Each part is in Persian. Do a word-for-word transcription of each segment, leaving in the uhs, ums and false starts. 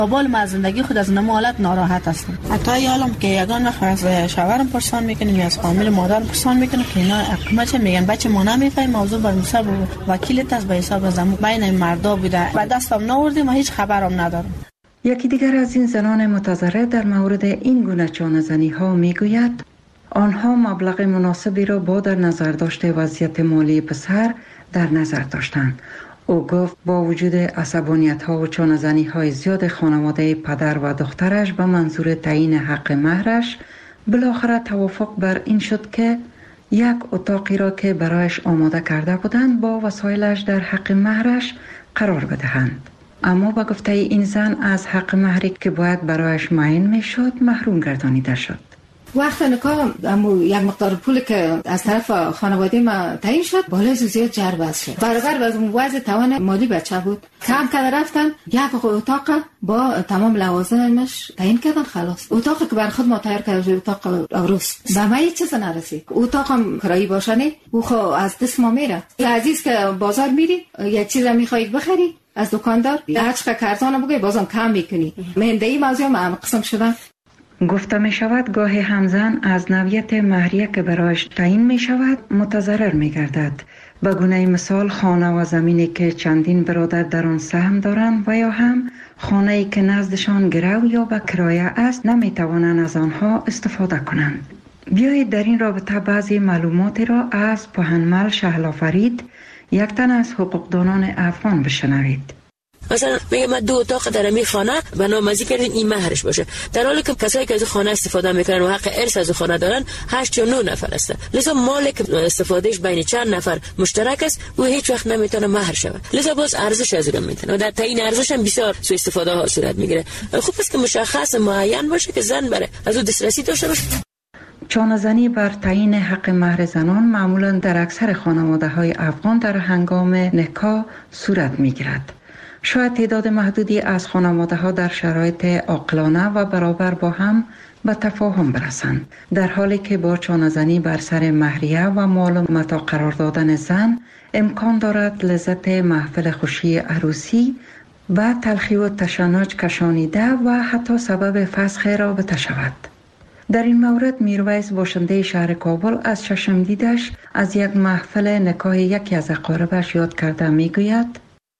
بابال ما از زندگی خود از نمالت ناراحت هستم. حتی یالم که یگان وقت از شوهرم پرسان میکنیم یا از فامیل مادرم پرسان میکنه که اینا اقامت میگن بچه ما نمیفهمیم موضوع بر مصاب وکیلت از به حساب زمو بین مردا بوده و دستم نوردیم و هیچ خبرم ندارم. یکی دیگر از این زنان متضرر در مورد این گونه چانه‌زنی ها میگوید آنها مبلغ مناسبی را با در نظر داشته وضعیت مالی پسر در نظر داشتند. او گفت با وجود عصبانیت ها و چانه‌زنی های زیاد خانواده پدر و دخترش به منظور تعیین حق مهرش بالاخره توافق بر این شد که یک اتاقی را که برایش آماده کرده بودند با وسایلش در حق مهرش قرار بدهند. اما با گفته این زن از حق مهری که باید برایش معین می شد محروم گردانیده شد. وقت نکاح امو یک مقدار پول که از طرف خانواده ما تعیین شد بالای زیاد جربه شد. برابر با وضع توان مالی بچه بود. کم که رفتن یک اتاق با تمام لوازمش تعیین کردن خلاص. اتاقی که بر خود ما تیار کردیم اتاق عروس. به ما هیچ چیز نرسید. اتاقم کرایی باشنه او خو از دست ما میره. عزیز که بازار میری یک چیز میخواید بخری از دکاندار هر چقدر کارتون بگی بازم کم میکنی. من این موضوع ما قسم شدم. گفته می شود گاهی همزن از نوعیت مهریه که برایش تعیین می شود متضرر می گردد. به گونه مثال خانه و زمینی که چندین برادر در آن سهم دارند و یا هم خانه‌ای که نزدشان گرو یا به کرایه است نمی توانند از آنها استفاده کنند. بیایید در این رابطه بعضی معلوماتی را از پهنمل شهلا فرید یک تن از حقوقدانان افغان بشنوید. مثلا میگه من دو اتاق در می خانه بنامزی کردین این مهرش باشه، در حالی که کسایی که از خانه استفاده میکنن و حق ارث از خانه دارن هشت یا نه نفر هستن. لذا مالک استفادهش بین چند نفر مشترک است و هیچ وقت نمیتونه مهر شود. لذا باز ارزش از اون میتونه و در تعیین ارزش هم بسیار سوء استفاده ها صورت میگیره. خوب است که مشخص معین باشه که زن بره از اون دسترسی داشته باشه. چانه‌زنی بر تعیین حق مهر زنان معمولا در اکثر خانواده‌های افغان در هنگام نکاح صورت میگیرد. شاید تعداد محدودی از خانواده‌ها در شرایط عاقلانه و برابر با هم به تفاهم برسند، در حالی که با چانه‌زنی بر سر مهریه و مال و متاع قرار دادن زن امکان دارد لذت محفل خوشی عروسی و تلخی و تشنج کشانیده و حتی سبب فسخ رابطه شود. در این مورد میرویس باشنده شهر کابل از چشم دیدش از یک محفل نکاح یکی از اقاربش یاد کرده میگوید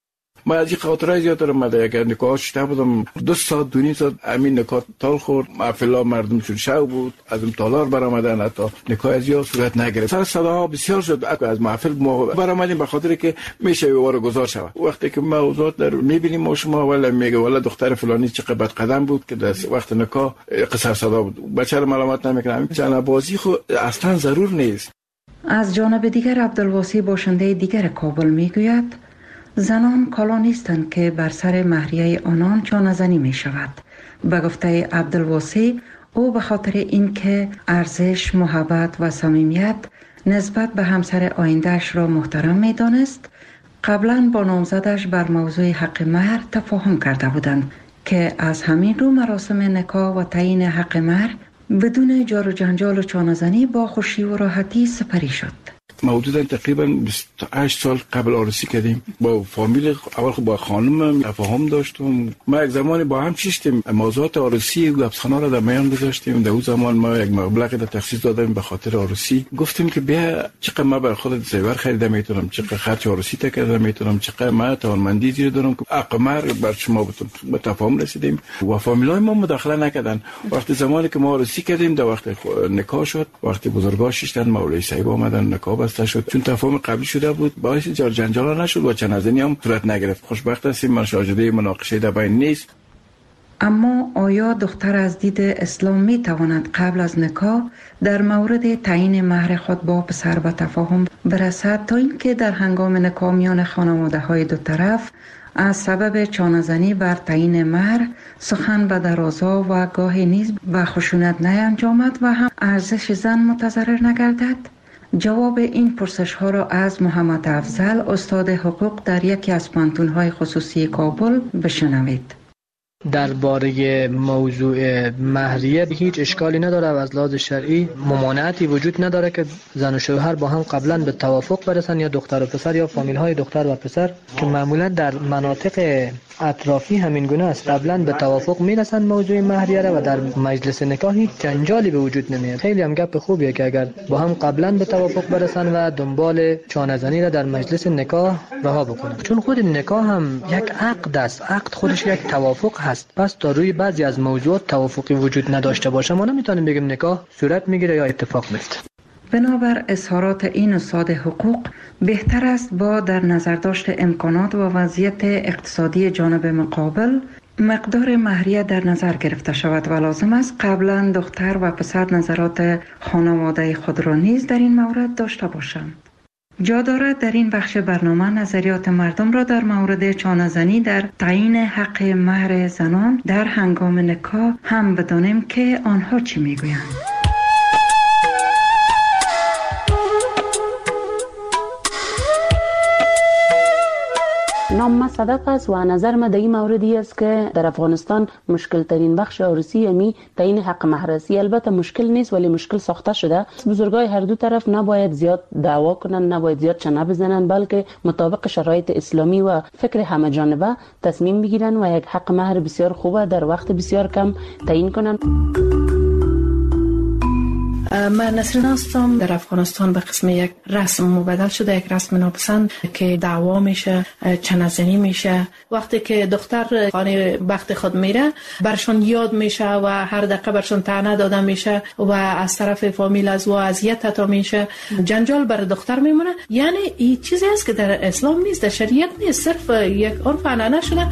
ما از این خاطره زیاد دارم. من یک نکاح شده بودم، دو ساعت دونی ساعت امین نکاح تال خورد، محفل مردم شد شو بود، از اون تالار برآمدن، حتی نکاح از یا صورت نگرفت. سر صداها بسیار شد از محفل ما برآمدیم به خاطر که میشه واره گذار شود. وقتی که ما اوضاع در میبینیم ما شما ولی میگه والا دختر فلانی چقدر بد قدم بود که در وقت نکاح قصر صدا بود، بچه رو ملامت نمیکنم. چنه بازی خو اصلا ضرور نیست. از جانب دیگر عبدالواسی باشنده دیگر کابل میگوید زنان کالا نیستند که بر سر مهریه آنان چانه‌زنی می شود. به گفته عبدالواسی او به خاطر اینکه ارزش، محبت و صمیمیت نسبت به همسر آیندهش را محترم می دانست، قبلا با نامزدش بر موضوع حق مهر تفاهم کرده بودند که از همین رو مراسم نکاح و تعیین حق مهر بدون جار و جنجال و چانه‌زنی با خوشی و راحتی سپری شد. حدودا تقریبا بیست و هشت سال قبل عروسی کردیم با فامیل. اول با خانم تفاهم داشتم. ما یک زمانی با هم چیستیم موضوعات عروسی و لبسخانه را در میان گذاشتیم. در اون زمان ما یک مبلغی را تخصیص دادیم به خاطر عروسی. گفتیم که بیا چقدر ما بر خودت زیور خریده میتونم، چقدر خرج عروسی تا کرده میتونم، چقدر ما توانمندی زیر دارم که حق مهر بر شما بتون. به تفاهم رسیدیم و فامیلای ما مداخله نکردن. وقتی زمانی که ما عروسی کردیم در وقت نکاح شد، وقتی بزرگا شیشتن مولوی صاحب اومدن نکاح شد، چون تفاهم قبلی شده بود باعث جار جنجال نشد و چنازنی هم صورت نگرفت. خوشبخت هستیم من شاهده مناقشه در بین نیست. اما آیا دختر از دید اسلام می تواند قبل از نکاح در مورد تعیین مهر خود با پسر به تفاهم برسد تا اینکه در هنگام نکاح میان خانواده های دو طرف از سبب چانه‌زنی بر تعیین مهر سخن به درازا و گاهی نیز به خشونت نینجامد و هم ارزش زن متضرر نگردد؟ جواب این پرسش ها را از محمد افضل استاد حقوق در یکی از پانتون های خصوصی کابل بشنوید. درباره موضوع مهریه هیچ اشکالی نداره و از لحاظ شرعی ممانعتی وجود نداره که زن و شوهر با هم قبلا به توافق برسن، یا دختر و پسر یا فامیل های دختر و پسر که معمولا در مناطق اطرافی همین گونه است، قبلا به توافق میرسن موضوع مهریه را و در مجلس نکاح هیچ جنجالی به وجود نمیاد. خیلی هم گپ خوبیه که اگر با هم قبلا به توافق برسن و دنبال چانه زنی را در مجلس نکاح رها بکنن، چون خود نکاح هم یک عقد است، عقد خودش یک توافق هست. پس تا روی بعضی از موضوعات توافقی وجود نداشته باشه ما نمیتونیم بگیم نکاح صورت میگیره یا اتفاق میفته. بنابر اظهارات این استاد حقوق، بهتر است با در نظر داشت امکانات و وضعیت اقتصادی جانب مقابل مقدار مهریه در نظر گرفته شود و لازم است قبلا دختر و پسر نظرات خانواده خود را نیز در این مورد داشته باشند. جا دارد در این بخش برنامه نظریات مردم را در مورد چانه‌زنی در تعیین حق مهر زنان در هنگام نکاح هم بدانیم که آنها چی میگویند. نام ما صدق است و نظر ما در این موردی است که در افغانستان مشکل ترین بخش عروسی امی تعیین حق مهر است. البته مشکل نیست ولی مشکل ساخته شده. بزرگای هر دو طرف نباید زیاد دعوا کنن، نباید زیاد چنه بزنن، بلکه مطابق شرایط اسلامی و فکر همه جانبه تصمیم بگیرن و یک حق مهر بسیار خوبه در وقت بسیار کم تعیین کنن. من نسرین هستم. در افغانستان به قسم یک رسم مبدل شده، یک رسم ناپسند که دعوا میشه، چنه‌زنی میشه. وقتی که دختر خانه بخت خود میره برشان یاد میشه و هر دقیقه برشان طعنه داده میشه و از طرف فامیل از و اذیت تا میشه، جنجال بر دختر میمونه. یعنی این چیزی است که در اسلام نیست، در شریعت نیست، صرف یک عرف عنعنه شده.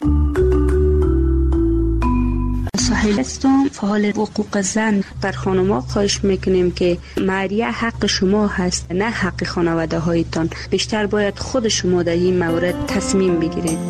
سهیل هستم، فعال حقوق زن. بر خانم‌ها خواهش میکنیم که مهریه حق شما هست، نه حق خانواده هایتان. بیشتر باید خود شما در این مورد تصمیم بگیرید.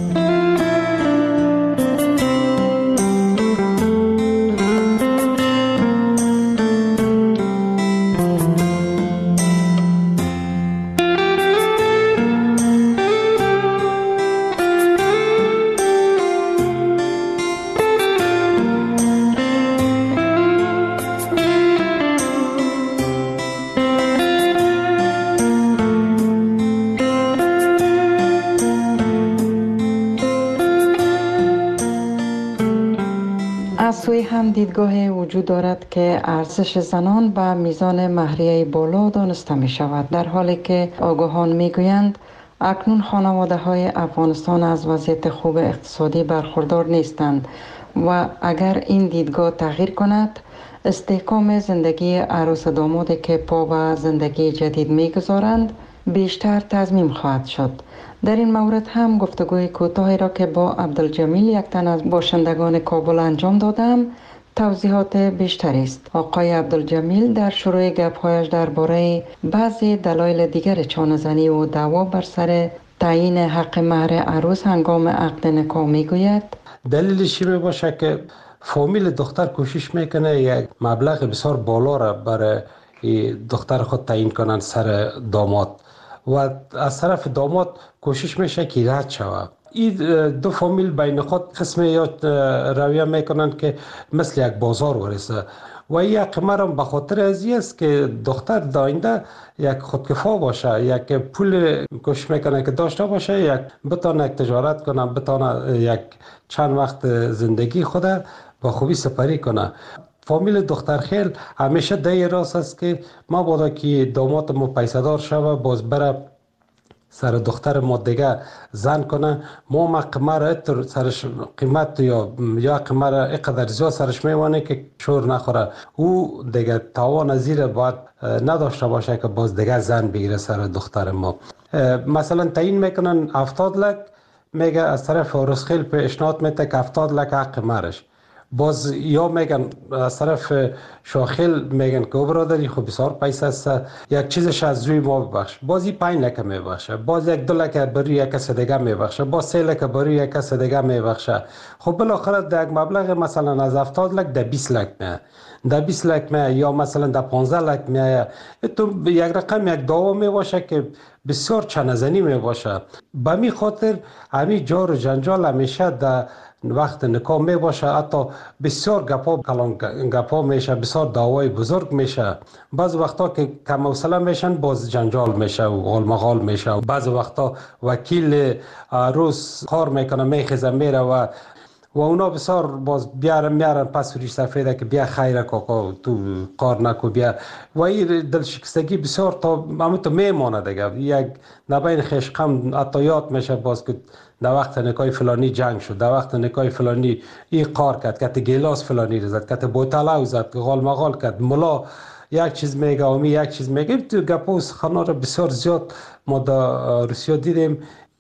هم دیدگاه وجود دارد که ارزش زنان به میزان مهریه بالا دانسته می شود، در حالی که آگاهان می گویند اکنون خانواده های افغانستان از وضعیت خوب اقتصادی برخوردار نیستند و اگر این دیدگاه تغییر کند استحکام زندگی عروس دامادی که پا به زندگی جدید می گذارند بیشتر تضمین خواهد شد. در این مورد هم گفتگوی کوتاهی را که با عبدالجمیل یک تن از باشندگان کابل انجام دادم توضیحات بیشتری است. آقای عبدالجمیل در شروع گپ‌هایش درباره بعضی دلایل دیگر چانه‌زنی و دعوا بر سر تعیین حق مهر عروس هنگام عقد نکاح میگوید دلیلش می باشه که فامیل دختر کوشش میکنه یک مبلغ بسیار بالا را برای دختر خود تعیین کنن سر داماد و از طرف داماد کوشش میشه که رد شود. این دو فامیل بین خود قسم یا رویه میکنن که مثل یک بازار ورسه و این قمر هم به خاطر از این است که دختر داینده یک خودکفا باشه، یک پول کوشش میکنه که داشته باشه، یک بتانه یک تجارت کنه، بتانه یک چند وقت زندگی خود با خوبی سپری کنه. فامیل دخترخیل همیشه ده راست است که ما بادا که داماد ما پیسدار شوه باز بره سر دختر ما دیگه زن کنه، ما ما قمر اتر سرش قیمت یا یا قمر اقدر زیاد سرش میوانه که شور نخوره، او دیگه تاوان زیر باید نداشته باشه که باز دیگه زن بگیره سر دختر ما. مثلا تعیین میکنن هفتاد لک، میگه از طرف عروسخیل پیشنهاد میده که هفتاد لک حق مرش، باز یا میگن از طرف شاخیل میگن که برادری خب بسیار پیسه است یک چیزش از روی ما ببخش، بازی پنج لکه میبخشه، باز یک دو لکه بری یک کس دیگه میبخشه، باز سه لکه بری یک کس دیگه میبخشه. خب بالاخره در یک مبلغ مثلا از هفتاد لک در بیست لک میه، در بیست لک میه یا مثلا در پانزده لک میه. تو یک رقم یک دعوا میباشه که بسیار چنزنی میباشه. به می خاطر همی جار و جنجال همیشه در وقت نکاح می باشه، حتی بسیار گپا کلان گپا میشه، بسیار دعوای بزرگ میشه. بعض وقتا که کم حوصله میشن باز جنجال میشه و غال مغال میشه. و بعض وقتا وکیل عروس کار میکنه میخیزه میره و و اونا بسیار باز بیارن میارن پس ریش سفیده که بیا خیره کاکا تو کار نکو بیا. و این دلشکستگی بسیار تا همونطور میمانه دیگه. یک نبین خشقم حتی یاد میشه باز که در وقت نکای فلانی جنگ شد، در وقت نکای فلانی این کار کرد، کت گیلاس فلانی زد، کت بوتلاو زد، غال مغال کرد، ملا یک چیز میگه و می یک چیز میگه. تو گپوس خانا رو بسیار زیاد ما در روسیه دیدیم.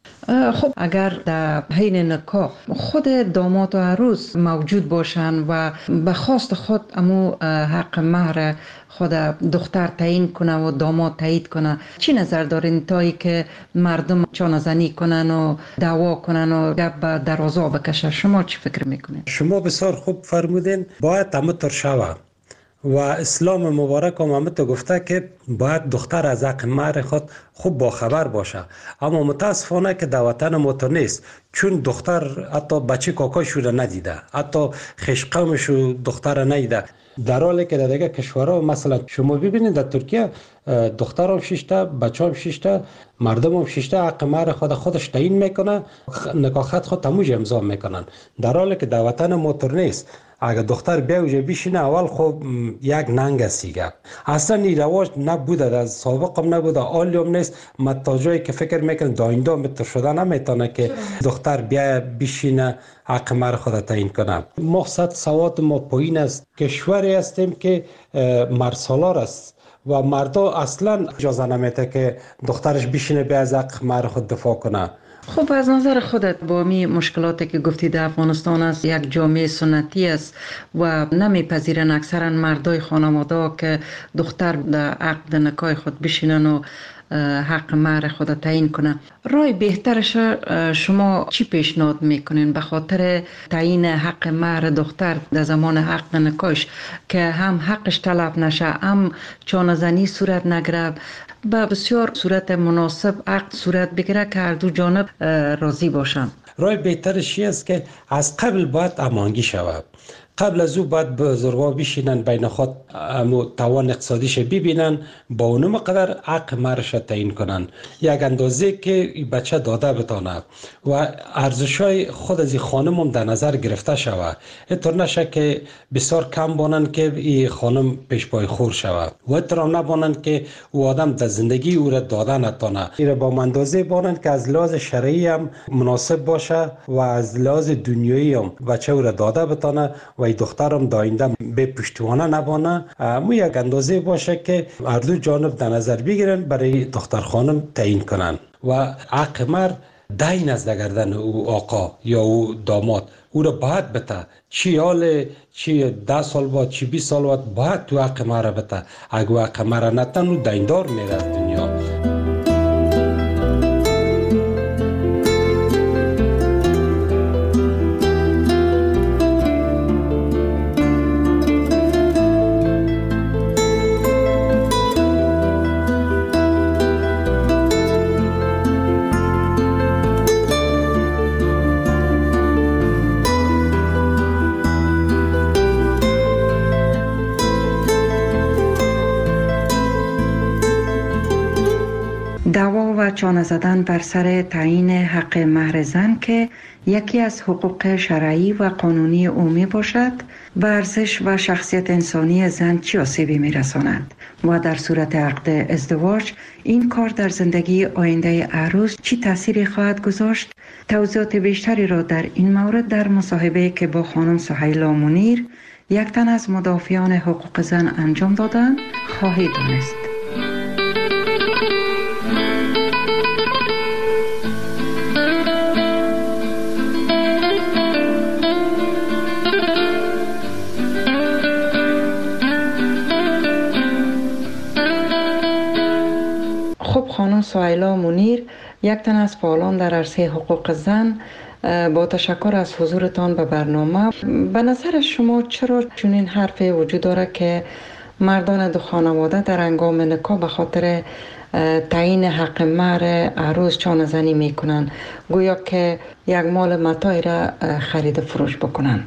خب اگر در حین نکاح خود داماد و عروس موجود باشن و به خواست خود امو حق مهر خود دختر تعیین کنه و داماد تایید کنه، چی نظر دارین تایی که مردم چانه‌زنی کنن و دعوا کنن و گپ به درازا بکشه؟ شما چی فکر میکنین؟ شما بسیار خوب فرمودین. باید همونطور شوه و اسلام مبارک هم همونطور گفته که باید دختر از حق مهر خود خوب باخبر باشه. اما متاسفانه که در وطن ما تو نیست، چون دختر حتی بچه کاکاش رو ندیده، حتی خشقمش رو دختر ندیده. در حالی که در دیگه کشورها مثلا شما ببینید در ترکیه دختر هم شیشته، بچه هم شیشته، مردم هم شیشته حق مهر خود خودش تعیین میکنه، نکاح خط خود تموج امضا میکنن. در حالی که در وطن ما تو نیست. اگر دختر بیا اوجه بشینه اول خب یک ننگ سیگه اصلا این رواج نبوده، از سابق هم نبوده، آلی هم نیست. من تا جایی که فکر میکنم داینده متر شده نمیتونه که دختر بیا بشینه حق مهر خود تعیین کنه. مقصد سواد ما پایین است. کشوری هستیم که مرسالار است و مردا اصلا اجازه نمیده که دخترش بشینه بیا از حق مهر خود دفاع کنه. خب از نظر خودت با می مشکلاتی که گفتی در افغانستان است، یک جامعه سنتی است و نمیپذیرن اکثرا مردای خانواده که دختر در عقد نکاح خود بشینن و حق مهر خود تعیین کنن. رای بهترش شما چی پیشنهاد میکنین به خاطر تعیین حق مهر دختر در زمان عقد نکاحش که هم حقش طلب نشه، هم چانه‌زنی صورت نگیره، به بسیار صورت مناسب عقد صورت بگیره که هر دو جانب راضی باشن؟ رای بهترش است که از قبل باید امانگی شود. قبل از او باید بزرگا بشینن بین خود توان اقتصادیش ببینن، با اونم قدر حق مهرش تعیین کنن، یک اندازه که بچه داده بتانه و ارزشای خود از این خانم هم در نظر گرفته شود. اینطور نشه که بسیار کم بانن که این خانم پیش پای خور شود و اینطور نبانن که او آدم در زندگی او را داده نتانه. این را با اندازه بانن که از لحاظ شرعی هم مناسب باشه و از لحاظ دنیایی هم بچه او را داده بتانه و دخترم داینده به پشتوانه نبانه. مو یک اندازه باشه که هر دو جانب در نظر بگیرن برای دختر خانم تعیین کنن و حق مهر دین از گردن او آقا یا او داماد او را باید بته، چی حال چی ده سال بعد چی بیست سال بعد باید تو حق مهر بته. اگه حق مهر نتن او دیندار میره از دنیا. دعوا و چانه زدن بر سر تعیین حق مهر زن که یکی از حقوق شرعی و قانونی عمومی باشد، به ارزش و شخصیت انسانی زن چه آسیبی می‌رساند و در صورت عقد ازدواج این کار در زندگی آینده عروس چه تأثیری خواهد گذاشت؟ توضیحات بیشتری را در این مورد در مصاحبه که با خانم سهیلا منیر، یک تن از مدافعان حقوق زن انجام دادند خواهید دانست. خانم سهیلا منیر، یک تن از فعالان در عرصه حقوق زن، با تشکر از حضورتان به برنامه. به نظر شما چرا چنین حرفی وجود داره که مردان دو خانواده در هنگام نکاح به خاطر تعیین حق مهر عروس چانه زنی میکنن، گویا که یک مال متاعی را خرید فروش بکنن.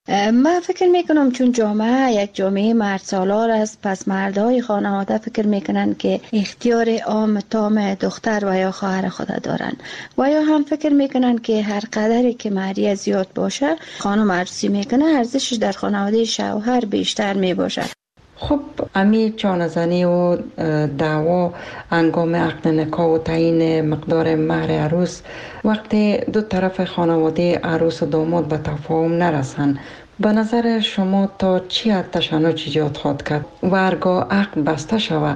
من فکر میکنم چون جامعه یک جامعه مرد سالار است، پس مردهای خانواده فکر میکنن که اختیار عام تام دختر و یا خواهر خود دارن و یا هم فکر میکنن که هر قدری که مهریه زیاد باشه خانم عروسی میکنه ارزشش در خانواده شوهر بیشتر میباشه. خب امی چانه‌زنی و دعوا انگام عقد نکاح و تعیین مقدار مهر عروس وقتی دو طرف خانواده عروس و داماد به تفاهم نرسن، به نظر شما تا چی حد تشنج ایجاد خواهد کرد و هرگاه عقد بسته شود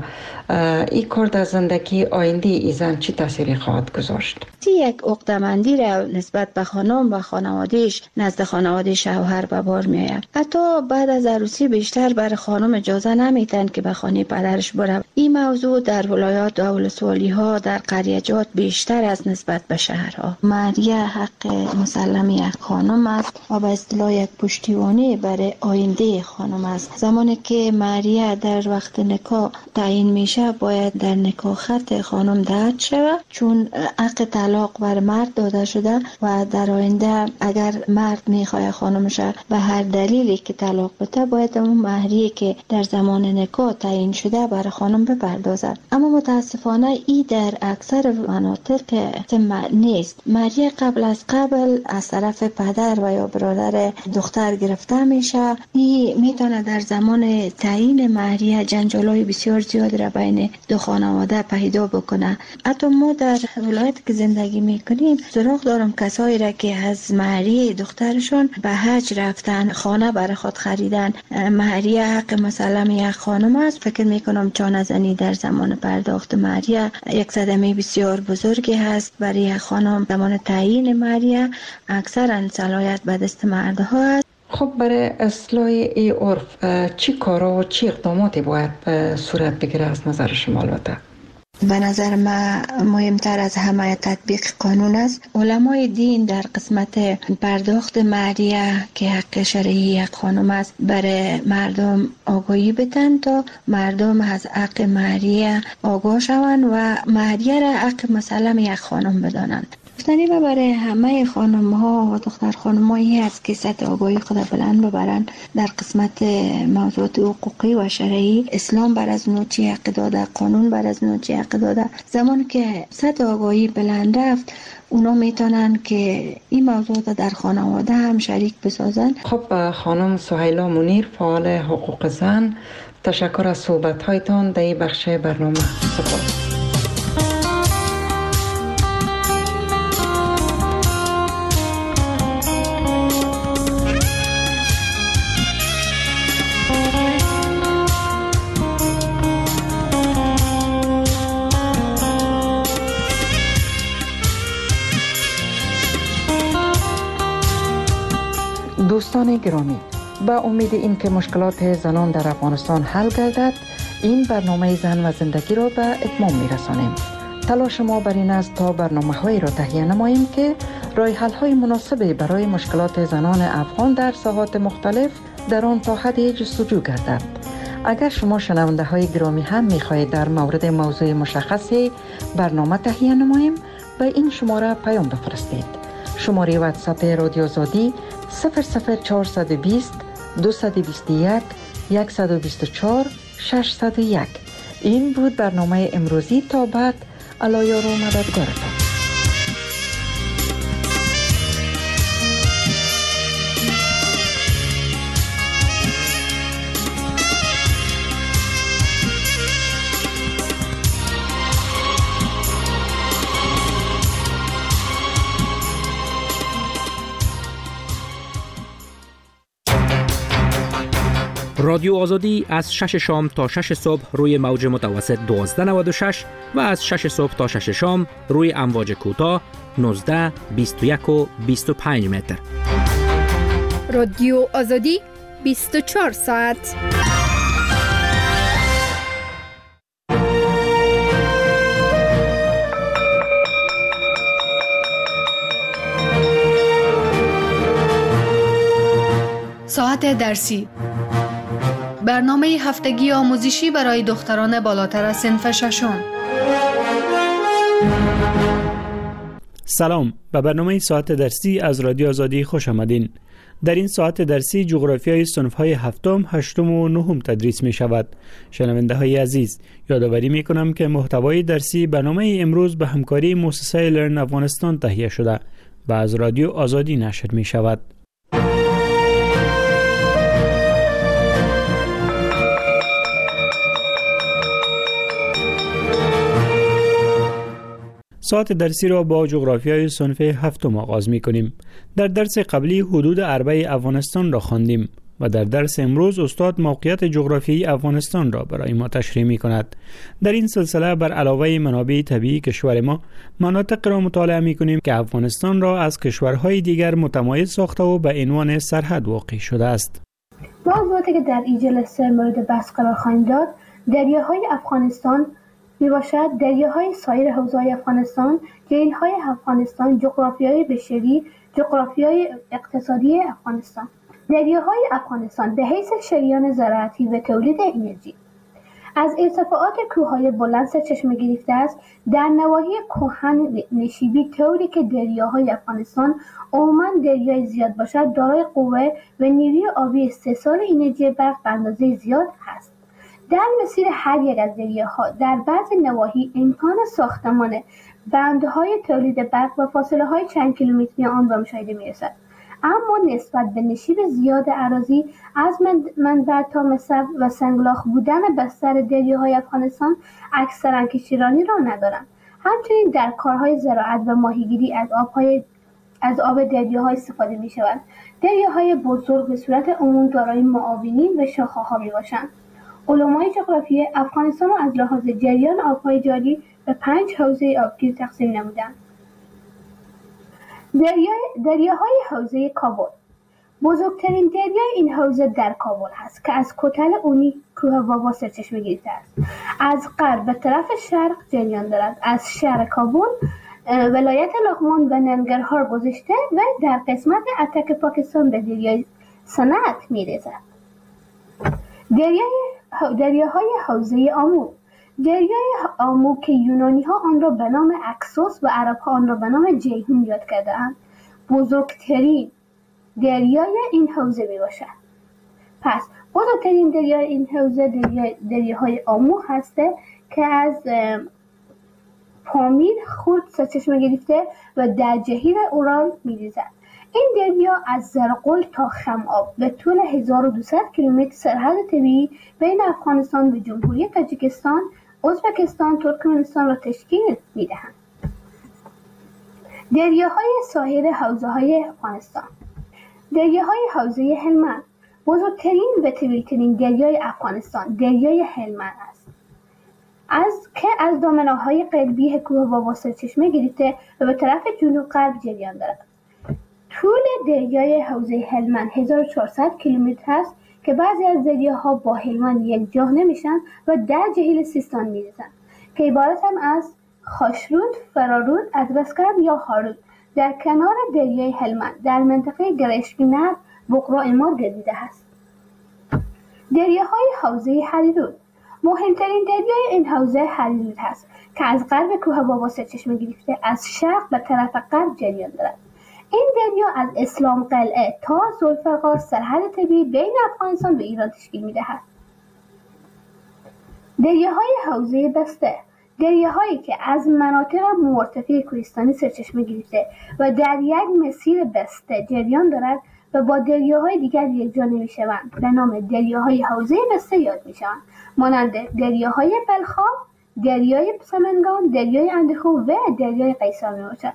این کار در زندگی آینده ای زن چی تأثیری خواهد گذاشت؟ یک عقده‌مندی را نسبت به خانم و خانوادهش نزد خانواده شوهر به بار می آید. حتی بعد از عروسی بیشتر بر خانم اجازه نمیدن که به خانه پدرش بره. این موضوع در ولایات و ولسوالی ها در قریجات بیشتر از نسبت به شهرها. مهریه حق مسلم یک خانم است و به اصطلاح یک پشتیبانی برای آینده خانم است. زمانی که مهریه در وقت نکاح تعیین میشه باید در نکاح خط خانم دهد شود، چون حق طلاق بر مرد داده شده و در آینده اگر مرد میخواه خانمش به هر دلیلی که طلاق بده باید اون مهریه که در زمان نکاح تعیین شده برای خانم بپردازد. اما متاسفانه ای در اکثر مناطق نیست. مهریه قبل از قبل از طرف پدر و یا برادر دختر گرفته میشه. این میتونه در زمان تعیین مهریه جنجالای بسیار زیاد را بین دو خانواده پیدا بکنه. حتی ما در ولایت که زندگی میکنیم سراغ دارم کسایی را که از مهریه دخترشون به حج رفتن، خانه برای خود خریدن. مهریه حق مسلم یک خانم است. فکر میکنم چانه‌زنی در زمان پرداخت مهریه یک صدمه بسیار بزرگی هست برای یک خانم. زمان تعیین مهریه اکثرا صلاحیت به دست مردها است. خب برای اصلاح این عرف چی کارا و چی اقداماتی باید صورت بگیره از نظر شما؟ البته به نظر من مهمتر از همه تطبیق قانون است. علمای دین در قسمت پرداخت مهریه که حق شرعی یک خانم است برای مردم آگاهی بدن تا مردم از حق مهریه آگاه شوند و مهریه را حق مسلم یک خانم بدانند. گفتنی و برای همه خانم ها و دختر خانم هایی است که سطح آگاهی خود بلند ببرند در قسمت موضوعات حقوقی و شرعی. اسلام بر از نوچی حق داده، قانون بر از نوچی حق داده. زمان که سطح آگاهی بلند رفت اونا میتونن که این موضوعات در خانواده هم شریک بسازن. خب خانم سهیلا منیر، فعال حقوق زن، تشکر از صحبت هایتان در این بخش برنامه. سپاس. دوستان گرامی، با امید این که مشکلات زنان در افغانستان حل گردد این برنامه زن و زندگی را به اتمام میرسانیم. تلاش ما بر این است تا برنامه هایی را تهیه نماییم که راه حل های مناسب برای مشکلات زنان افغان در ساحات مختلف در آن تا حدی جستجو گردد. اگر شما شنونده های گرامی هم میخواهید در مورد موضوع مشخصی برنامه تهیه نماییم به این شماره پیام بفرستید. شماره واتساپ رادیو آزادی صفر صفر چهارصد و بیست دویست و بیست و یک صد و بیست و چهار ششصد و یک. این بود برنامه امروزی. تا بعد، الله یار و مددگارتان. رادیو آزادی از شش شام تا شش صبح روی موج متوسط دوازده نود و شش و از شش صبح تا شش شام روی امواج کوتاه نوزده، بیست و یک و بیست و پنج متر. رادیو آزادی بیست و چهار ساعت. ساعت درسی، برنامه هفتگی آموزشی برای دختران بالاتر از صنف ششم. سلام، به برنامه ساعت درسی از رادیو آزادی خوش آمدین. در این ساعت درسی جغرافیای صنف‌های هفتم، هشتم و نهم تدریس می شود. شنونده های عزیز، یادآوری می کنم که محتوای درسی برنامه امروز به همکاری مؤسسه لرن افغانستان تهیه شده و از رادیو آزادی نشر می شود. ساعت درسی را با جغرافیای صنف هفتم آغاز می کنیم. در درس قبلی حدود اربع افغانستان را خواندیم و در درس امروز استاد موقعیت جغرافیایی افغانستان را برای ما تشریح می کند. در این سلسله بر علاوه منابع طبیعی کشور ما، مناطق را مطالعه می کنیم که افغانستان را از کشورهای دیگر متمایز ساخته و به عنوان سرحد واقع شده است. موضوعاتی که در این جلسه مورد بحث قرار خواهیم داد، دریاهای افغانستان می باشد، دریاهای سایر حوزه‌های افغانستان، جهیل‌های افغانستان، جغرافیای بشری، جغرافیای اقتصادی افغانستان. دریاهای افغانستان به حیث شریان زراعتی و تولید انرژی از ارتفاعات کوههای بلند سرچشمه گرفته است. در نواحی کهن نشیبی طوری که دریاهای افغانستان عموماً دریای زیاد باشد، دارای قوه و نیروی آبی استحصال انرژی برق به اندازه زیاد است. در مسیر هر یک از دریاها در بعضی نواحی امکان ساختمان بندهای تولید برق و فاصله های چند کیلومتری آن به مشاهده می رسد. اما نسبت به نشیب زیاد اراضی از منبع تا مصب و سنگلاخ بودن بستر دریاهای افغانستان اکثرا کشتیرانی را ندارند. همچنین در کارهای زراعت و ماهیگیری از آبهای از آب دریاها استفاده می شود. دریاهای بزرگ به صورت عموم دارای معاونین و شاخه‌ها می باشند. علمای جغرافی افغانستان را از لحاظ جریان آبهای جاری به پنج حوزه آبگیر تقسیم نمودند. دریای دریاهای حوزه کابل. بزرگترین دریای این حوزه در کابل است که از کتل اونی کوه بابا سرچشمه گرفته است. از غرب به طرف شرق جریان دارد. از شهر کابل، ولایت لغمان و ننگرهار گذشته و در قسمت اتک پاکستان به دریای صنعت می‌رسد. دریای دریاهای حوزه آمو. دریای آمو که یونانی ها آن را به نام اکسوس و عرب ها آن را به نام جیهون یاد کرده‌اند، بزرگترین دریای این حوزه می باشد. پس بزرگترین دریای این حوزه دریای دریاهای آمو هسته که از پامیر خود سرچشمه گرفته و در جهیل اورال می ریزد. این دریا از زرقل تا خم‌آب به طول هزار و دویست کیلومتر سرحد طبیعی بین افغانستان و جمهوری تاجیکستان، ازبکستان، ترکمنستان را تشکیل می‌دهند. دریاهای ساحل حوزه‌های افغانستان. دریاهای حوزه هلمند. بزرگترین و طویل‌ترین دریای افغانستان دریای هلمند است. از که از دامنه‌های قلبی کوه بابا سرچشمه گرفته و به طرف جنوب غرب جریان دارد. طول دریای حوزه هلمند هزار و چهارصد کیلومتر است که بعضی از دریاها با هلمند یکجا نمیشن و در جهیل سیستان میریزند که عبارتند از خاشرود، فرارود، ادرسکرد یا هارود. در کنار دریای هلمند در منطقه گرشکینر بقرا امار گردیده است. دریاهای حوزه هریرود. مهمترین دریای این حوزه هریرود است که از غرب کوه بابا سرچشمه گرفته از شرق به طرف غرب جریان دارد. این دریا از اسلام قلعه تا ذوالفقار سرحد طبیعی بین افغانستان و ایران تشکیل می‌دهد. دریاهای حوزه بسته. دریاهایی که از مناطق مرتفع کوهستانی سرچشمه گرفته و در یک مسیر بسته جریان دارد و با دریاهای دیگر یکجا نمی‌شوند به نام دریاهای حوزه بسته یاد می‌شوند، مانند دریاهای بلخاب، دریای سمنگان، دریای اندخو و دریای قیصر میباشد.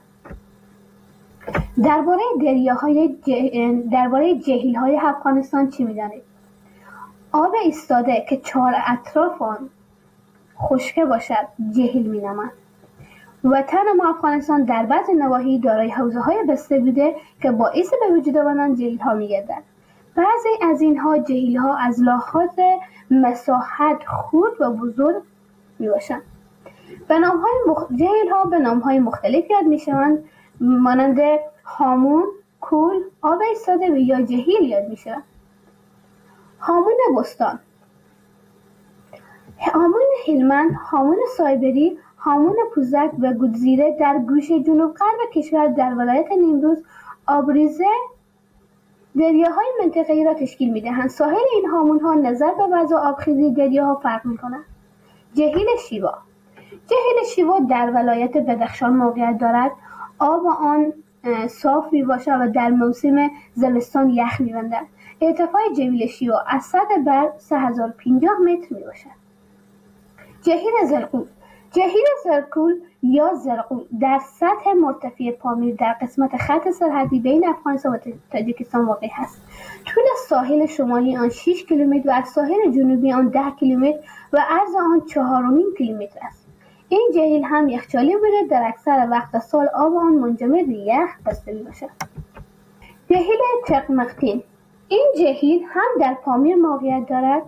درباره دریاهای جه... درباره جهیل‌های افغانستان چی می‌دانید؟ آب ایستاده که چهار اطراف آن خشک باشد جهیل می‌نامند. وطن ما افغانستان در بعض نواحی دارای حوزه‌های بسته بوده که باعث به وجود آمدن جهیل‌ها می‌گردد. بعضی از اینها جهیل‌ها از لحاظ مساحت خرد و بزرگ میباشند. به نام‌های مخ... جهیل‌ها به نام‌های مختلف یاد می‌شوند، مانند هامون، کول، آب ایستاده و یا جهیل یاد می‌شوند. هامون بستان، هامون هلمند، هامون سایبری، هامون پوزک و گودزیره در گوشه جنوب غرب کشور در ولایت نیمروز آبریزه دریاهای منطقه‌ای را تشکیل می‌دهند. ساحل این هامون‌ها نظر به وضع آبخیزی دریاها فرق می‌کند. جهیل شیوا جهیل شیوا در ولایت بدخشان موقعیت دارد. آب آن صاف میباشد و در موسم زمستان یخ می‌بندد. ارتفاع جهیل شیوا از سطح بر سه هزار و پنجاه متر میباشد. جهیل زرقول جهیل زرقول یا زرقول در سطح مرتفع پامیر در قسمت خط سرحدی بین افغانستان و تاجیکستان واقع است. طول ساحل شمالی آن شش کیلومتر و از ساحل جنوبی آن ده کیلومتر و عرض آن چهار و نیم کیلومتر است. این جهیل هم یخچالی بوده. در اکثر وقت سال آب آن منجمد به یخ بسته میباشد. جهیل چقمقتین این جهیل هم در پامیر موقعیت دارد.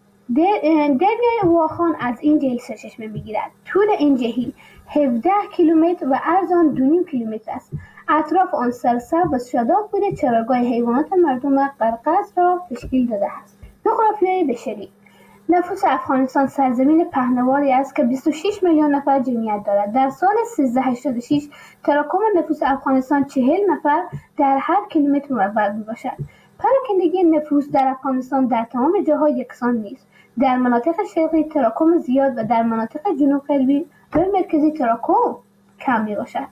دریای واخان از این جهیل سرچشمه میگیرد. طول این جهیل هفده کیلومتر و عرض آن دو و نیم کیلومتر است. اطراف آن سرسبز و شاداب بوده. چراگاه حیوانات مردم قرقاز را تشکیل داده است. جغرافیای بشری نفوس افغانستان سرزمین پهناوری است که بیست و شش میلیون نفر جمعیت دارد. در سال سیزده هشتاد و شش تراکم نفوس افغانستان چهل نفر در هر کیلومتر مربع میباشد. پراکندگی نفوس در افغانستان در تمام جاها یکسان نیست. در مناطق شرقی تراکم زیاد و در مناطق جنوب غربی و مرکزی تراکم کم می باشد.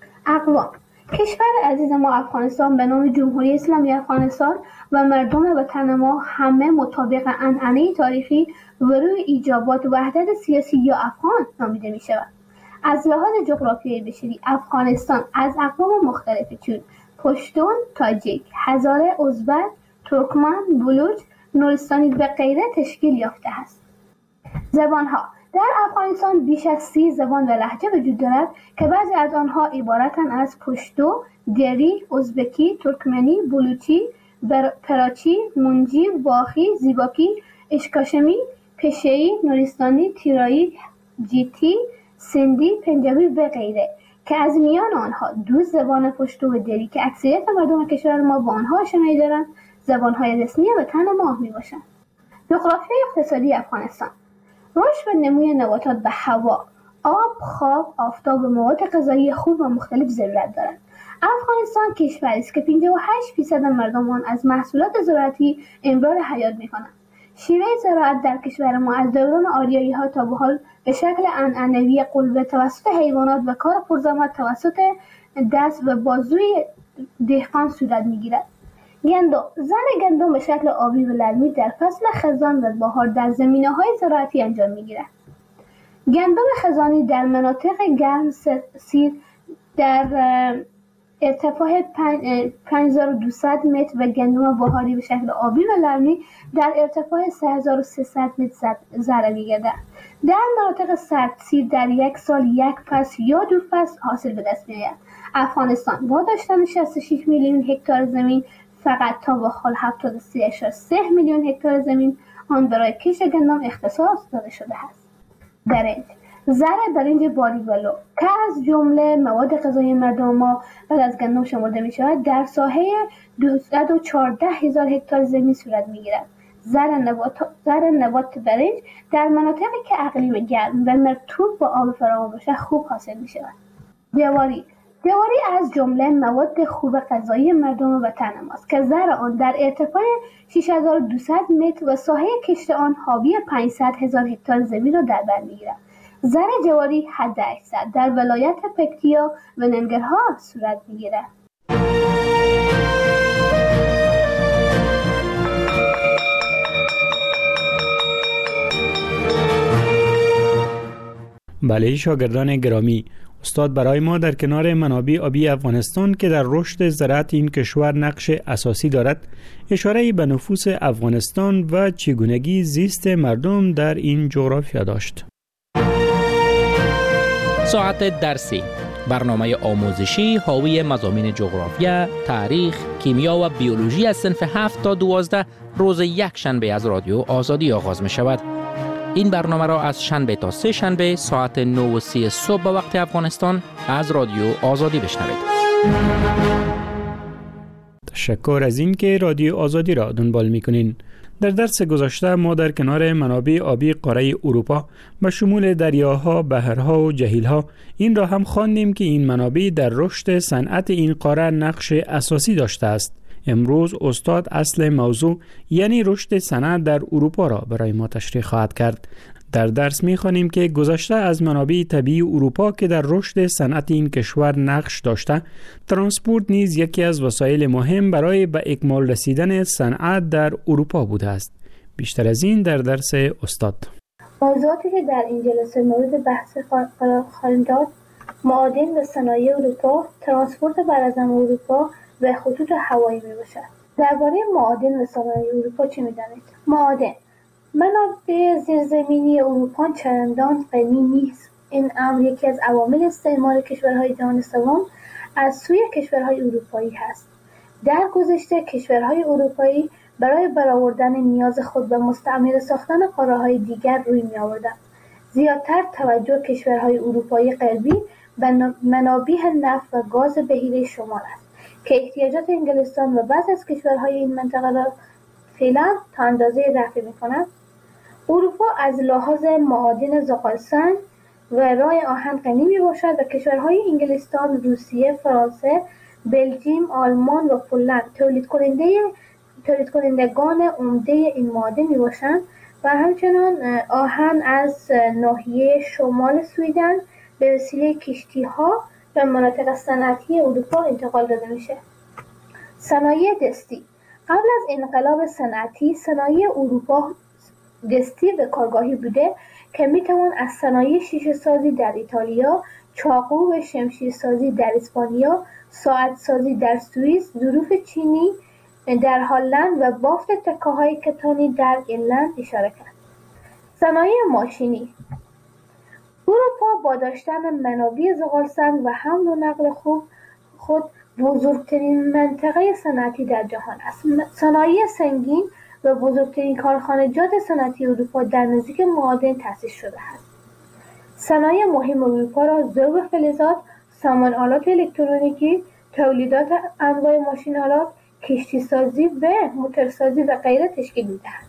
اقوام کشور عزیز ما افغانستان به نام جمهوری اسلامی افغانستان و مردم وطن ما همه مطابق عنعنه تاریخی و روی ایجابات وحدت سیاسی یا افغان نامیده می شود. از لحاظ جغرافیایی بشری افغانستان از اقوام مختلفی چون پشتون، تاجیک، هزاره، ازبک، ترکمن، بلوچ، نورستانی و غیره تشکیل یافته است. زبانها در افغانستان بیش از سی زبان و لهجه وجود دارد که بعضی از آنها عبارتند از پشتو، دری، ازبکی، ترکمنی، بلوچی، پراچی، منجی، باخی، زیباکی، اشکاشمی، پشه‌ای، نورستانی، تیرایی، جیتی، سندی، پنجابی و غیره که از میان آنها دو زبان پشتو و دری که اکثریت مردم کشور ما با آنها آشنایی دارند زبان‌های رسمی وطن ما میباشند. جغرافیای اقتصادی افغانستان رشد و نموی نباتات به هوا، آب، خواب، آفتاب و مواد غذایی خوب و مختلف ضرورت دارد. افغانستان کشوری است که پنجاه و هشت درصد مردم آن از محصولات زراعتی امرار حیات می‌کنند. شیوه زراعت در کشور ما از دوران آریایی‌ها تا به حال به شکل عنعنوی قلبه توسط حیوانات و کار پرزحمت توسط دست و بازوی دهقان صورت می‌گیرد. گندم زن گندم به شکل آبی و لرمی در فصل خزان و بهار در زمینه‌های زراعتی انجام می‌گیرد. گندم خزانی در مناطق گرم سیر در ارتفاع پنج هزار و دویست متر و گندم بهاری به شکل آبی و لرمی در ارتفاع سه هزار و سیصد متر زرع می‌گردد. در مناطق سردسیر در یک سال یک فصل یا دو فصل حاصل به دست می‌آید. افغانستان با داشتن شصت و شش میلیون هکتار زمین فقط تا به حال هفتاد و سه ممیز سه میلیون هکتار زمین آن برای کشت گندم اختصاص داده شده است. برنج زرع برنج باریک و لو که از جمله مواد غذایی مردم ما بعد از گندم شمرده می شود در ساحه دویست و چهارده هزار هکتار زمین صورت می گیرد. زرع نبات زرع نبات برنج در مناطقی که اقلیم گرم و مرطوب با آب فراوان باشد خوب حاصل می شود. جواری جواری از جمله مواد خوب غذایی مردم وطن ماست که زرع آن در ارتفاع شش هزار و دویست متر و ساحه کشت آن حاوی پانصد هزار هکتار زمین را در بر می‌گیرد. زرع جواری حد اکثر در ولایت پکتیا و ننگرهار صورت می‌گیرد. بله شاگردان گرامی، استاد برای ما در کنار منابع آبی افغانستان که در رشد زراعت این کشور نقش اساسی دارد اشاره به نفوس افغانستان و چگونگی زیست مردم در این جغرافیا داشت. ساعت درسی، برنامه آموزشی حاوی مضامین جغرافیا، تاریخ، کیمیا و بیولوژی از صنف هفت تا دوازده روز یک شنبه از رادیو آزادی آغاز می شود. این برنامه را از شنبه تا سه شنبه ساعت نه و سی صبح به وقت افغانستان از رادیو آزادی بشنوید. تشکر از این که رادیو آزادی را دنبال میکنین. در درس گذشته ما در کنار منابع آبی قاره اروپا به شمول دریاها، بحرها و جهیلها این را هم خواندیم که این منابع در رشد صنعت این قاره نقش اساسی داشته است. امروز استاد اصل موضوع یعنی رشد صنعت در اروپا را برای ما تشریح خواهد کرد. در درس می‌خوانیم که گذشته از منابع طبیعی اروپا که در رشد صنعت این کشور نقش داشته، ترانسپورت نیز یکی از وسایل مهم برای به اکمال رسیدن صنعت در اروپا بوده است. بیشتر از این در درس استاد. موضوعاتی که در این جلسه مورد بحث قرار خواهیم داد: معادن و صنایع اروپا، ترانسپورت براعظم اروپا و خطوط هوایی میباشد. درباره معادن و صنایع اروپا چه می‌دانید؟ معادن منابع زیرزمینی اروپا چندان غنی نیست. این امر یکی از عوامل استعمار کشورهای جهان سوم از سوی کشورهای اروپایی هست. در گذشته کشورهای اروپایی برای برآوردن نیاز خود به مستعمره ساختن قاره‌های دیگر روی می‌آوردند. زیادتر توجه کشورهای اروپایی غربی به منابع نفت و گاز بحیره شمال است که احتیاجات انگلستان و بعضی از کشورهای این منطقه را فعلا تا اندازه رفع می‌کند. اروپا از لحاظ معادن زغال‌سنگ و رای آهن غنی میباشد و کشورهای انگلستان، روسیه، فرانسه، بلژیم، آلمان و پولند تولید کننده تولید کنندگان عمده این معادن میباشند و همچنان آهن از ناحیه شمال سویدن به وسیله کشتی‌ها به مناطق صنعتی اروپا انتقال داده میشه. صنایع دستی. قبل از انقلاب صنعتی صنایع اروپا دستی و کارگاهی بوده که میتوان از صنایع شیشه سازی در ایتالیا، چاقو و شمشیر سازی در اسپانیا، ساعت سازی در سوئیس، ظروف چینی در هلند و بافت تکه‌های کتانی در ایرلند اشاره کرد. صنایع ماشینی. اروپا با داشتن منابع زغال‌سنگ و حمل و نقل خوب خود بزرگترین منطقه صنعتی در جهان است. صنایع سنگین و بزرگترین کارخانجات صنعتی اروپا در نزدیک معادن تأسیس شده است. صنایع مهم اروپا را ذوب فلزات، سامان آلات الکترونیکی، تولیدات انواع ماشین‌آلات، کشتی‌سازی و موتورسازی و غیره تشکیل می‌دهند.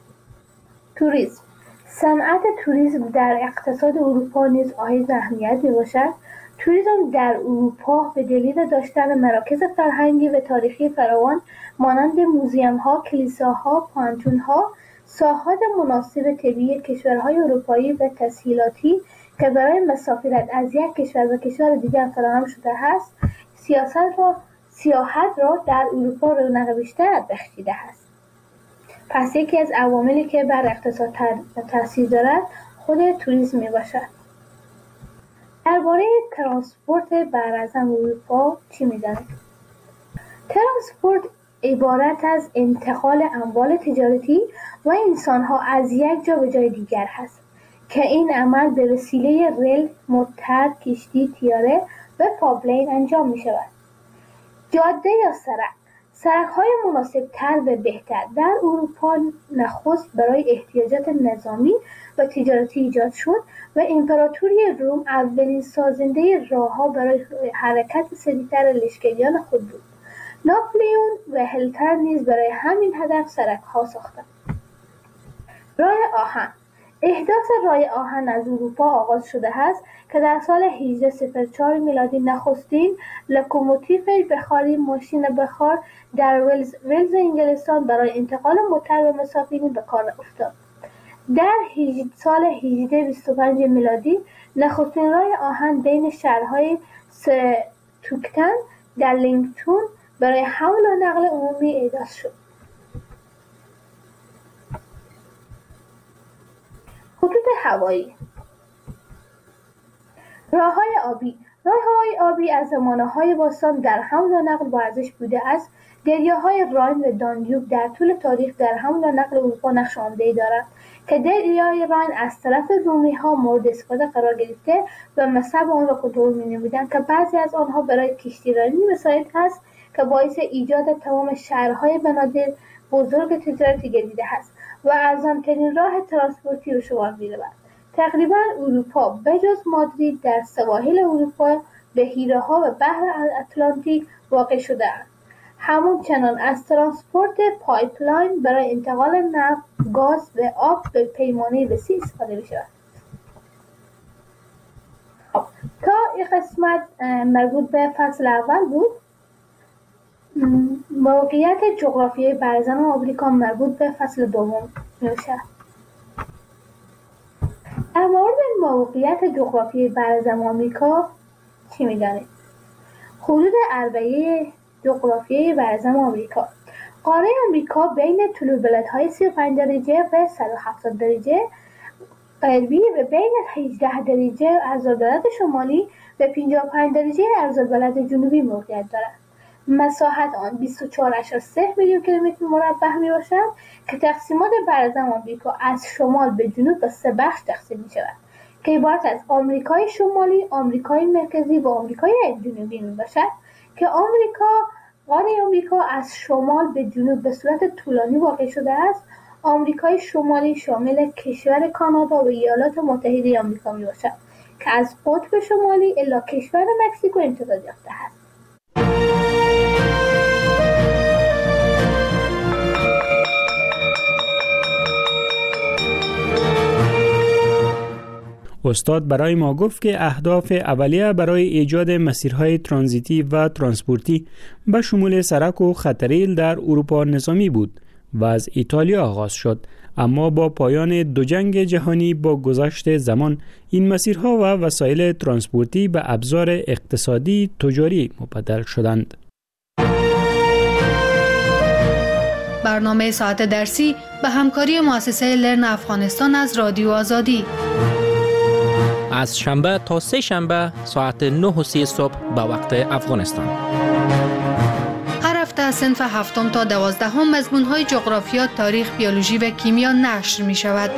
توریسم. صنعت توریسم در اقتصاد اروپا نیز حائز اهمیت می‌باشد. توریسم در اروپا به دلیل داشتن مراکز فرهنگی و تاریخی فراوان مانند موزیم‌ها، کلیساها، پانتون‌ها، ساحات مناسب طبیعی کشورهای اروپایی و تسهیلاتی که برای مسافرت از یک کشور به کشور دیگر فراهم شده است، سیاست را سیاحت را در اروپا رونق بیشتر بخشیده است. پس یکی از عواملی که بر اقتصاد تاثیر دارد خود توریسم میباشد. درباره ترانسپورت براعظم اروپا چی می‌دانید؟ ترانسپورت عبارت از انتقال اموال تجارتی و انسان‌ها از یک جا به جای دیگر هست که این عمل به وسیله ریل، موتر، کشتی، طیاره و پایپلاین انجام می‌شود. جاده یا سرک. سرک‌های مناسب‌تر و بهتر در اروپا نخست برای احتیاجات نظامی و تجارتی ایجاد شد و امپراتوری روم اولین سازنده راه‌ها برای حرکت سریعتر لشکریان خود بود. ناپلئون و هیتلر نیز برای همین هدف سرک‌ها ساختند. راه آهن. احداث راه آهن از اروپا آغاز شده است که در سال هجده صفر چهار میلادی نخستین لوکوموتیو بخاری ماشین بخار در ولز, ولز انگلستان برای انتقال موتر و مسافرین به کار افتاد. در سال هجده بیست و پنج میلادی نخستین راه آهن بین شهرهای ستوکتن در لینکتون برای حمل و نقل عمومی احداث شد. خطوط هوایی. راه‌های آبی. راه‌های آبی از زمانه‌های باستان در حمل و نقل با ارزش بوده است. دریاهای راین و دانیوب در طول تاریخ در حمل و نقل اروپا نقش عمده‌ای دارند که دریای راین از طرف رومی‌ها مورد استفاده قرار گرفته و مصب آن را کنترل می‌نمودند که بعضی از آنها برای کشتیرانی مساعد است که باعث ایجاد تمام شهرهای بنادر بزرگ تجارتی گردیده است و ارزان‌ترین راه ترانسپورتی به شمار می‌رود. تقریباً اروپا بجز مادرید در سواحل اروپا، بحیره‌ها و بحر اتلانتیک واقع شده است. همچنان از ترانسپورت پایپلاین برای انتقال نفت، گاز و آب به پیمانه وسیع استفاده می شود. خب تا این قسمت مربوط به فصل اول بود. موقعیت جغرافیایی برزن آمریکا مربوط به فصل دوم می باشد. در مورد موقعیت جغرافیایی برزن آمریکا چی می دانید؟ حدود اربعه جغرافیایی برزن آمریکا. قاره آمریکا بین طول بلندهای سی و پنج درجه و صد و هفتاد درجه غربی و بین هجده درجه عرض‌البلد شمالی و پنجاه و پنج درجه عرض‌البلد جنوبی موقعیت دارد. مساحت آن بیست و چهار ممیز سه میلیون کیلومتر مربع می باشد که تقسیمات برزن آمریکا از شمال به جنوب به سه بخش تقسیم می شود که عبارت از آمریکای شمالی، آمریکای مرکزی و آمریکای جنوبی می باشد که آمریکا قاره آمریکا از شمال به جنوب به صورت طولانی واقع شده است. آمریکای شمالی شامل کشور کانادا و ایالات متحده آمریکا می باشد که از قطب شمالی الی کشور مکزیکو امتداد یافته است. استاد برای ما گفت که اهداف اولیه برای ایجاد مسیرهای ترانزیتی و ترانسپورتی به شمول سرک و خطریل در اروپا نظامی بود و از ایتالیا آغاز شد، اما با پایان دو جنگ جهانی با گذشت زمان این مسیرها و وسایل ترانسپورتی به ابزار اقتصادی تجاری مبدل شدند. برنامه ساعت درسی به همکاری مؤسسه لرن افغانستان از رادیو آزادی. از شنبه تا سه شنبه ساعت نه و سی صبح به وقت افغانستان. هر هفته از صنف هفتم تا دوازدهم مضمون‌های جغرافیا، تاریخ، بیولوژی و کیمیا نشر می شود.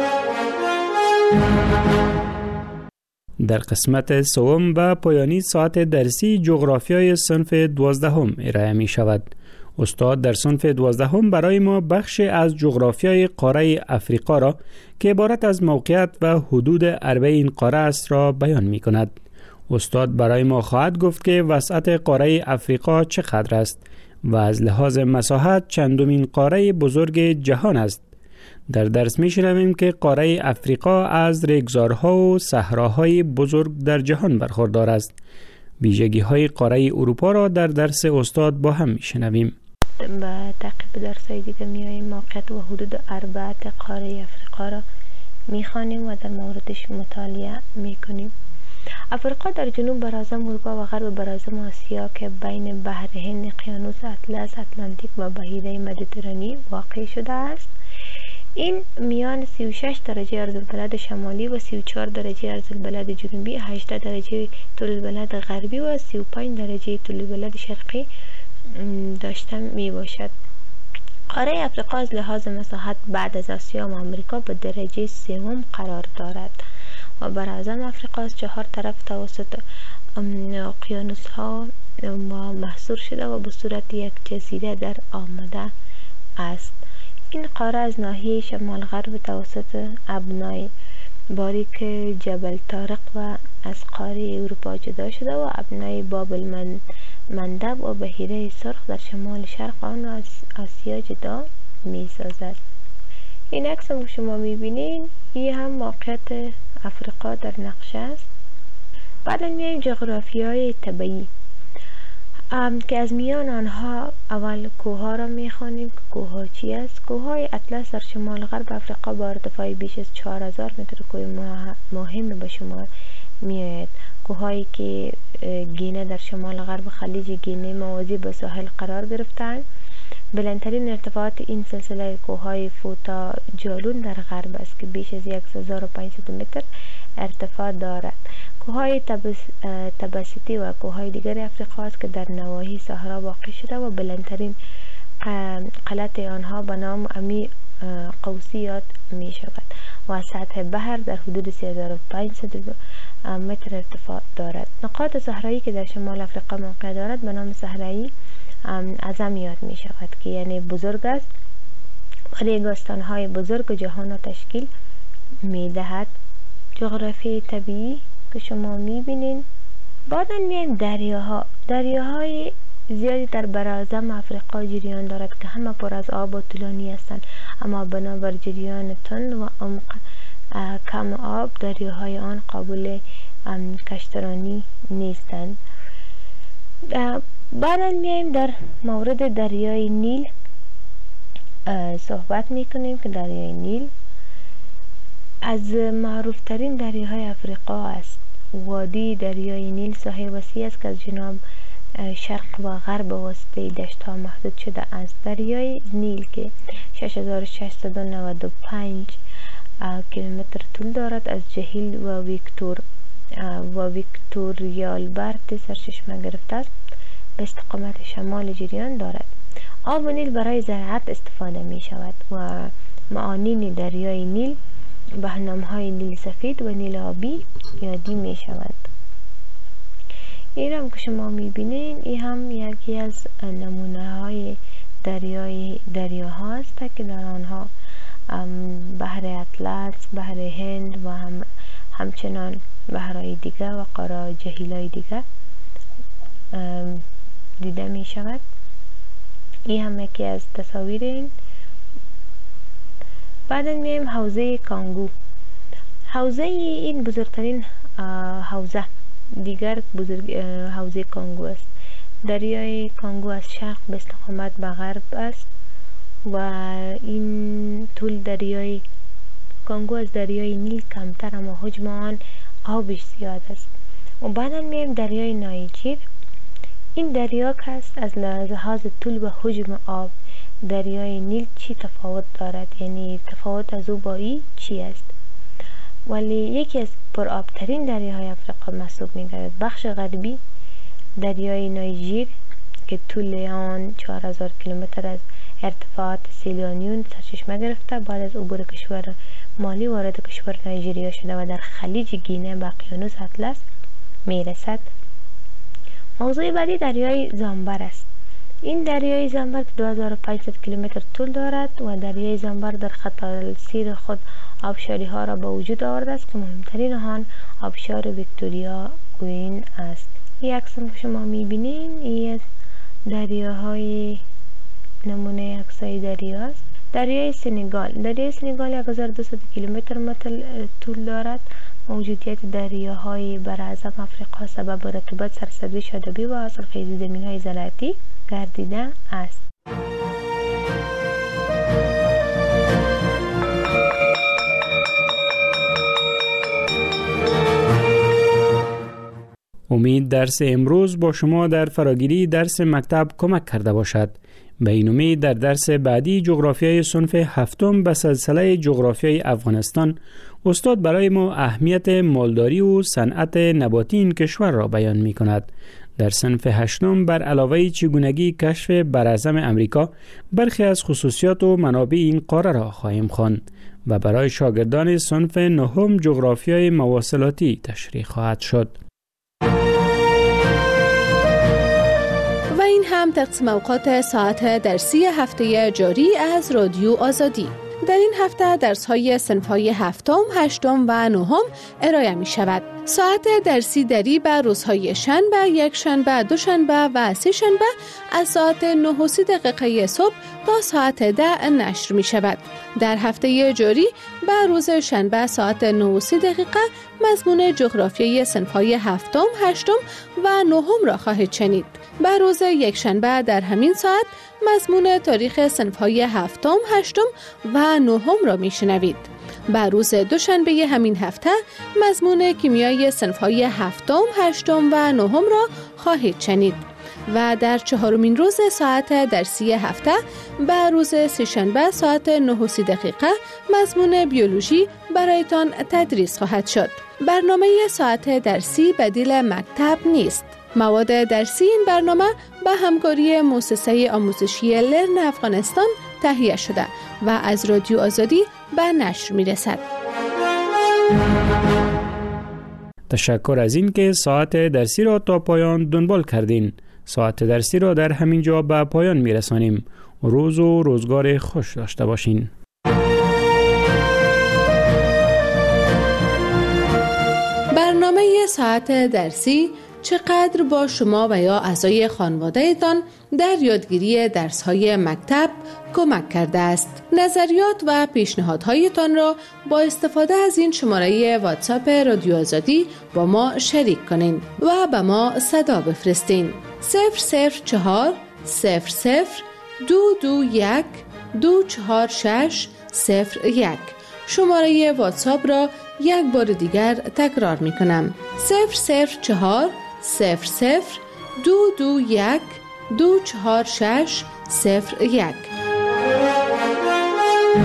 در قسمت سوم و پایانی ساعت درسی جغرافیای صنف دوازدهم ارائه می شود. استاد در صنف دوازدهم برای ما بخش از جغرافیای قاره افریقا را که عبارت از موقعیت و حدود اربع این قاره است را بیان می کند. استاد برای ما خواهد گفت که وسعت قاره افریقا چقدر است و از لحاظ مساحت چندمین قاره بزرگ جهان است. در درس می شنویم که قاره افریقا از ریگزارها و صحراهای بزرگ در جهان برخوردار است. ویژگی های قاره اروپا را در درس استاد با هم می شنویم. با تعقیب درسای دیگه میاییم موقعیت و حدود اربعه قاره افریقا را میخوانیم و در موردش مطالعه میکنیم. افریقا در جنوب براعظم اروپا و غرب براعظم آسیا که بین بحر هند، اقیانوس اطلس، اتلانتیک و بحیره مدیترانی واقع شده است. این میان سی و شش درجه عرض‌البلد شمالی و سی و چهار درجه عرض‌البلد جنوبی، هجده درجه طول البلد غربی و سی و پنج درجه طول البلد شرقی داشته می باشد. قاره افریقا از لحاظ مساحت بعد از آسیا و آمریکا به درجه سوم قرار دارد و براعظم افریقا از چهار طرف توسط اقیانوس ها محصور شده و به صورت یک جزیره در آمده است. این قاره از ناحیه شمال غرب توسط ابنای باریک جبل طارق و از قاره اروپا جدا شده و ابنای بابل مندب و بحیره سرخ در شمال شرق آن از آسیا جدا می سازد. این عکس هم شما می بینین، این هم موقعیت افریقا در نقشه است. بعد میایم جغرافی های طبیعی که از میان آنها اول کوه ها را می خوانیم که کوه ها چی است. کوه های اطلس در شمال غرب افریقا با ارتفاع بیش از چهار هزار متر کوه مهم به شمار می آید. کوه هایی که گینه در شمال غرب خلیج گینه موازی به ساحل قرار گرفتند. بلندترین ارتفاعات این سلسله کوه های فوتا جالون در غرب است که بیش از هزار و پانصد متر ارتفاع دارد. کوههای تبس، تبسیتی و کوههای دیگر افریقا است که در نواحی صحرا واقع شده و بلندترین قلعت آنها به نام امی قوسی یاد می شود و از سطح بحر در حدود سه هزار و پانصد متر ارتفاع دارد. نقاط صحرایی که در شمال افریقا موقع دارد به نام صحرایی اعظم یاد می شود که یعنی بزرگ است و ریگستان‌های بزرگ جهان را تشکیل می دهد. جغرافی طبیعی که شما می بینین. بعد میایم دریاها. دریاهای زیادی در براعظم افریقا جریان دارد که همه پر از آب و طولانی هستند، اما بنابر جریان تند و عمق کم آب دریاهای آن قابل کشترانی نیستند. بعدا میایم در مورد دریای نیل صحبت میکنیم که دریای نیل از معروف ترین دریاهای افریقا است. وادی دریای نیل ساحه وسیع است که از جنوب شرق و غرب به واسطه دشت ها محدود شده است. دریای نیل که شش هزار و ششصد و نود و پنج کیلومتر طول دارد از جهیل و ویکتور و ویکتوریالبرت سرچشمه گرفته است به استقامت شمال جریان دارد. آب نیل برای زراعت استفاده می شود و معانین دریای نیل به نام‌های نیل سفید و نیل آبی یادی می شود. این هم که شما می بینین این هم یکی از نمونه های دریای دریاها است که در آنها بحر اطلس، بحر هند و هم همچنان بحرهای دیگه و قاره جهیل‌های دیگه دیده می شود. این هم یکی از تصاویر این. بعد میایم حوزه کانگو. حوزه این بزرگترین حوزه دیگر بزرگ حوزه کانگو است. دریای کانگو از شرق به استقامت به غرب است و این طول دریای کانگو از دریای نیل کمتر اما حجم آن آبش زیاد است. و بعدا میایم دریای نایجیر. این دریا که است از لحاظ طول و حجم آب دریای نیل چی تفاوت دارد، یعنی تفاوت از او با ای چی است؟ ولی یکی از پرآبترین دریاهای افریقا محسوب می‌گردد. بخش غربی دریای نایجیر که طول آن چهار هزار کیلومتر از ارتفاعات سیلیانیون سرچشمه گرفته بعد از عبور کشور مالی وارد کشور نایجریا شده و در خلیج گینه به اقیانوس اطلس میرسد. موضوع بعدی دریای زامبر است. این دریای زامبر که دو هزار و پانصد کیلومتر طول دارد و دریای زامبر در خط السیر خود آبشاری ها را به وجود آورده است که مهمترین آن آبشار ویکتوریا کوین است. این عکس که شما میبینین این دریاهای نمونه عکسای دریا است. دریای سنگال. دریای سنگال یک هزار و دویست کیلومتر متر طول دارد. موجودیت دریاهای براعظم افریقا سبب رطوبت، سرسبزی، شادابی و حاصلخیزی زمین‌های زراعتی گردیده است. امید درس امروز با شما در فراگیری درس مکتب کمک کرده باشد. به این امید در درس بعدی جغرافیای صنف هفتم به سلسله جغرافیای افغانستان استاد برای ما اهمیت مالداری و صنعت نباتی این کشور را بیان می کند. در صنف هشتم بر علاوه چگونگی کشف براعظم امریکا برخی از خصوصیات و منابع این قاره را خواهیم خواند و برای شاگردان صنف نهم جغرافیای مواصلاتی تشریح خواهد شد. و این هم تقسیم اوقات ساعت درسی هفته جاری از رادیو آزادی. در این هفته درس‌های صنف‌های هفتم، هشتم و نهم ارائه می شود. ساعت درسی دری به روزهای شنبه، یک شنبه، دو شنبه و سه شنبه از ساعت نه و سی دقیقه صبح تا ساعت ده نشر می شود. در هفته جاری به روز شنبه ساعت نه و سی دقیقه مضمون جغرافیای صنف‌های هفتم، هشتم و نهم را خواهید شنید. به روز یک شنبه در همین ساعت مضمون تاریخ صنف‌های هفتم، هشتم و نهم را میشنوید. به روز دوشنبه همین هفته مضمون کیمیای صنف‌های هفتم، هشتم و نهم را خواهید شنید. و در چهارمین روز ساعت درسی هفته به روز سه‌شنبه ساعت نه و سی دقیقه مضمون بیولوژی برایتان تدریس خواهد شد. برنامه ساعت درسی بدیل مکتب نیست. مواد درسی این برنامه به همکاری مؤسسه آموزشی لرن افغانستان تهیه شده و از رادیو آزادی به نشر می رسد. تشکر از این که ساعت درسی را تا پایان دنبال کردین. ساعت درسی را در همین جا به پایان می رسانیم. روز و روزگار خوش داشته باشین. برنامه ساعت درسی چقدر با شما و یا اعضای خانواده‌تان در یادگیری درس‌های مکتب کمک کرده است. نظریات و پیشنهادهایتان را با استفاده از این شماره واتساپ رادیو آزادی با ما شریک کنین و به ما صدا بفرستین. صفر صفر چهار صفر صفر دو دو یک دو چهار شش صفر یک. شماره واتساپ را یک بار دیگر تکرار می کنم. صفر صفر چهار صفر صفر دو دو یک دو چهار شش صفر یک.